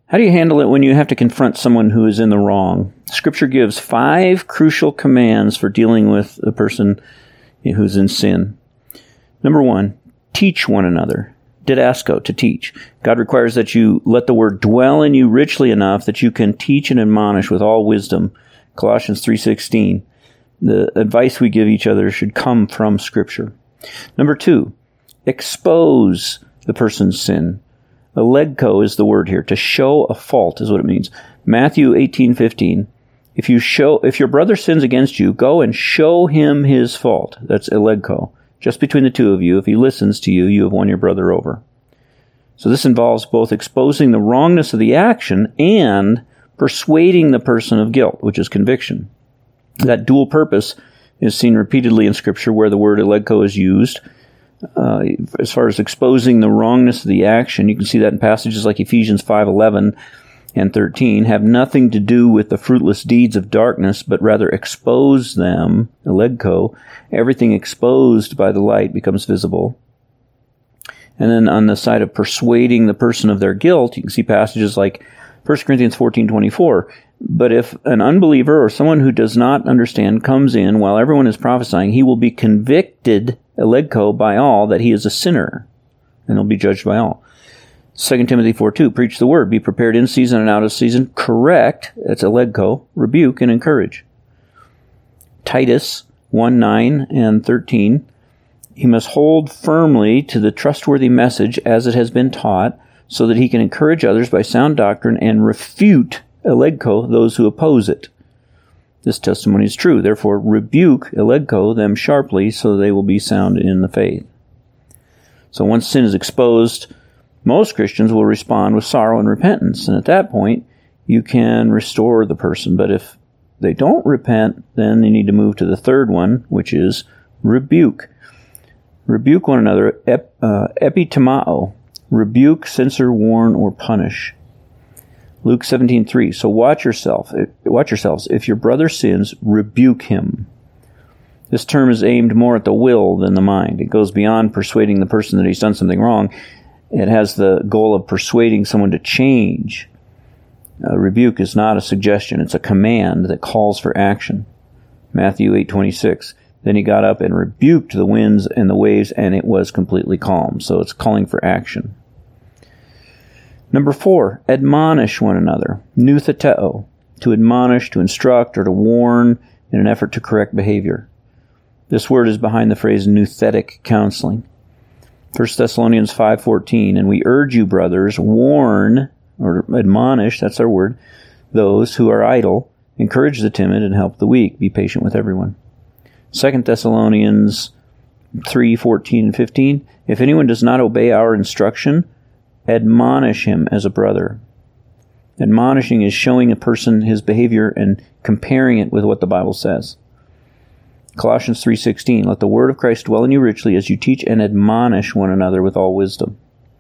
How do you handle it when you have to confront someone who is in the wrong? Scripture gives 5 crucial commands for dealing with the person who's in sin. Number 1, teach one another. Didasko, to teach. God requires that you let the word dwell in you richly enough that you can teach and admonish with all wisdom. Colossians 3:16. The advice we give each other should come from Scripture. Number 2, expose the person's sin. Elegko is the word here. To show a fault is what it means. Matthew 18:15. If your brother sins against you, go and show him his fault. That's elegko. Just between the two of you, if he listens to you, you have won your brother over. So this involves both exposing the wrongness of the action and persuading the person of guilt, which is conviction. That dual purpose is seen repeatedly in Scripture where the word elegko is used. As far as exposing the wrongness of the action, you can see that in passages like Ephesians 5:11 and 13, have nothing to do with the fruitless deeds of darkness, but rather expose them, elegko. Everything exposed by the light becomes visible. And then on the side of persuading the person of their guilt, you can see passages like 1 Corinthians 14:24. But if an unbeliever or someone who does not understand comes in while everyone is prophesying, he will be convicted, elegko, by all that he is a sinner, and he'll be judged by all. 2 Timothy 4:2, preach the word, be prepared in season and out of season, correct, that's elegko, rebuke and encourage. Titus 1:9 and 13, he must hold firmly to the trustworthy message as it has been taught, so that he can encourage others by sound doctrine and refute, elegko, those who oppose it. This testimony is true. Therefore, rebuke, elegko, them sharply, so they will be sound in the faith. So once sin is exposed, most Christians will respond with sorrow and repentance. And at that point, you can restore the person. But if they don't repent, then you need to move to the third one, which is rebuke. Rebuke one another, epitimao. Rebuke, censor, warn, or punish. Luke 17:3. So watch yourselves. If your brother sins, rebuke him. This term is aimed more at the will than the mind. It goes beyond persuading the person that he's done something wrong. It has the goal of persuading someone to change. Rebuke is not a suggestion. It's a command that calls for action. Matthew 8:26. Then he got up and rebuked the winds and the waves, and it was completely calm. So it's calling for action. Number 4, admonish one another. Nutheteo, to admonish, to instruct, or to warn in an effort to correct behavior. This word is behind the phrase nuthetic counseling. 1 Thessalonians 5:14, and we urge you, brothers, warn, or admonish, that's our word, those who are idle, encourage the timid, and help the weak. Be patient with everyone. 2 Thessalonians 3:14 and 15, if anyone does not obey our instruction, admonish him as a brother. Admonishing is showing a person his behavior and comparing it with what the Bible says. Colossians 3:16, let the word of Christ dwell in you richly as you teach and admonish one another with all wisdom.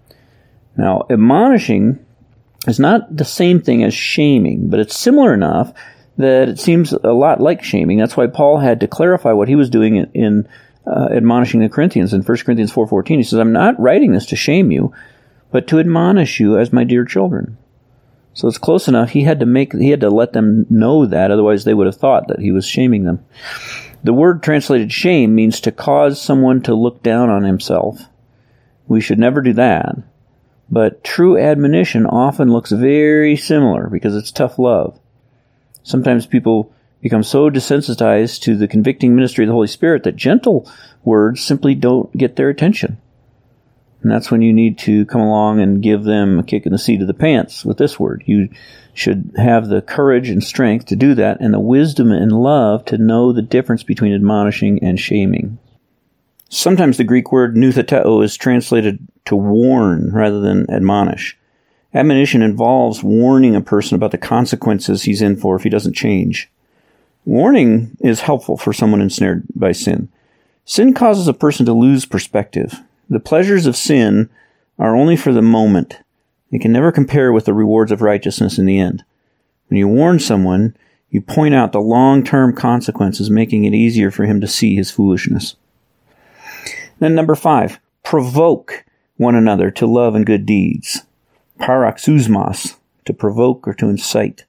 Now, admonishing is not the same thing as shaming, but it's similar enough that it seems a lot like shaming. That's why Paul had to clarify what he was doing in admonishing the Corinthians. In 1 Corinthians 4:14, he says, I'm not writing this to shame you, but to admonish you as my dear children. So it's close enough. He had to let them know that, otherwise they would have thought that he was shaming them. The word translated shame means to cause someone to look down on himself. We should never do that. But true admonition often looks very similar because it's tough love. Sometimes people become so desensitized to the convicting ministry of the Holy Spirit that gentle words simply don't get their attention. And that's when you need to come along and give them a kick in the seat of the pants with this word. You should have the courage and strength to do that and the wisdom and love to know the difference between admonishing and shaming. Sometimes the Greek word nutheteo is translated to warn rather than admonish. Admonition involves warning a person about the consequences he's in for if he doesn't change. Warning is helpful for someone ensnared by sin. Sin causes a person to lose perspective. The pleasures of sin are only for the moment. They can never compare with the rewards of righteousness in the end. When you warn someone, you point out the long-term consequences, making it easier for him to see his foolishness. Then number 5, provoke one another to love and good deeds. Paroxysmos, to provoke or to incite.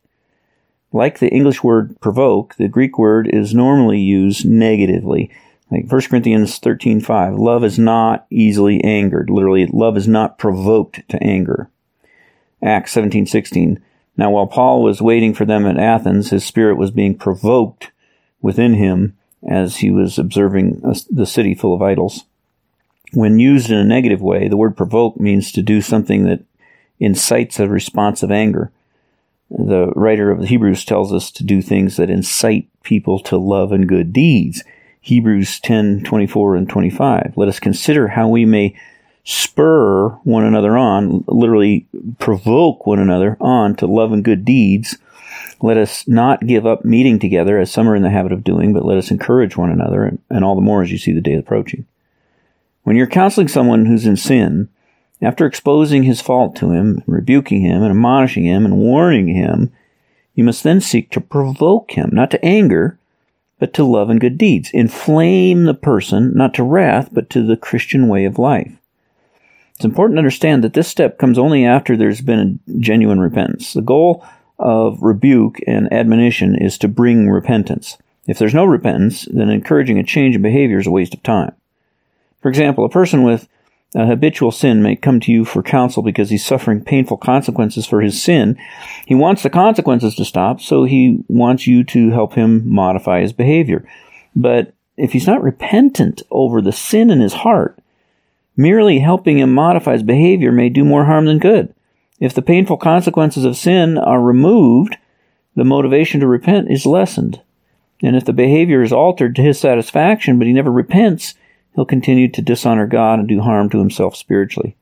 Like the English word provoke, the Greek word is normally used negatively. Like 1 Corinthians 13:5, love is not easily angered. Literally, love is not provoked to anger. Acts 17:16, now while Paul was waiting for them at Athens, his spirit was being provoked within him as he was observing the city full of idols. When used in a negative way, the word provoke means to do something that incites a response of anger. The writer of the Hebrews tells us to do things that incite people to love and good deeds. Hebrews 10:24 and 25. Let us consider how we may spur one another on, literally provoke one another on to love and good deeds. Let us not give up meeting together as some are in the habit of doing, but let us encourage one another, and all the more as you see the day approaching. When you're counseling someone who's in sin, after exposing his fault to him, rebuking him, and admonishing him, and warning him, you must then seek to provoke him, not to anger, but to love and good deeds. Inflame the person, not to wrath, but to the Christian way of life. It's important to understand that this step comes only after there's been a genuine repentance. The goal of rebuke and admonition is to bring repentance. If there's no repentance, then encouraging a change in behavior is a waste of time. For example, a person with a habitual sin may come to you for counsel because he's suffering painful consequences for his sin. He wants the consequences to stop, so he wants you to help him modify his behavior. But if he's not repentant over the sin in his heart, merely helping him modify his behavior may do more harm than good. If the painful consequences of sin are removed, the motivation to repent is lessened. And if the behavior is altered to his satisfaction, but he never repents, he'll continue to dishonor God and do harm to himself spiritually.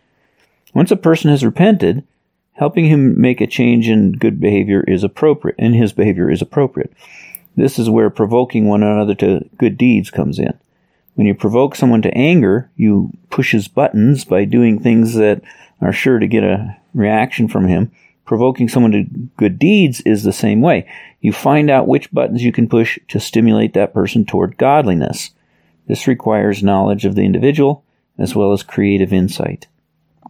Once a person has repented, helping him make a change in good behavior is appropriate, and his behavior is appropriate. This is where provoking one another to good deeds comes in. When you provoke someone to anger, you push his buttons by doing things that are sure to get a reaction from him. Provoking someone to good deeds is the same way. You find out which buttons you can push to stimulate that person toward godliness. This requires knowledge of the individual as well as creative insight.